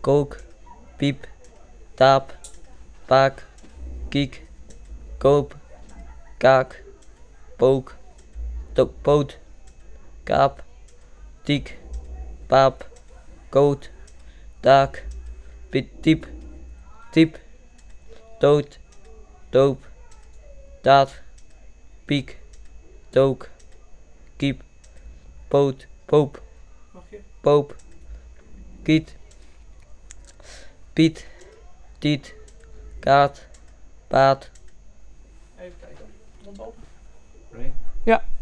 kook, piep, taap, paak, kiek, koop, kaak, pook, poot, kaap, tiek, paap, koot, taak, tiep, tiep, toot, toop, taat, piek, took, kiep, poot, poop, poop, kiet, piet, tiet, kaat, paat. Even kijken. Mond open. Ready? Ja.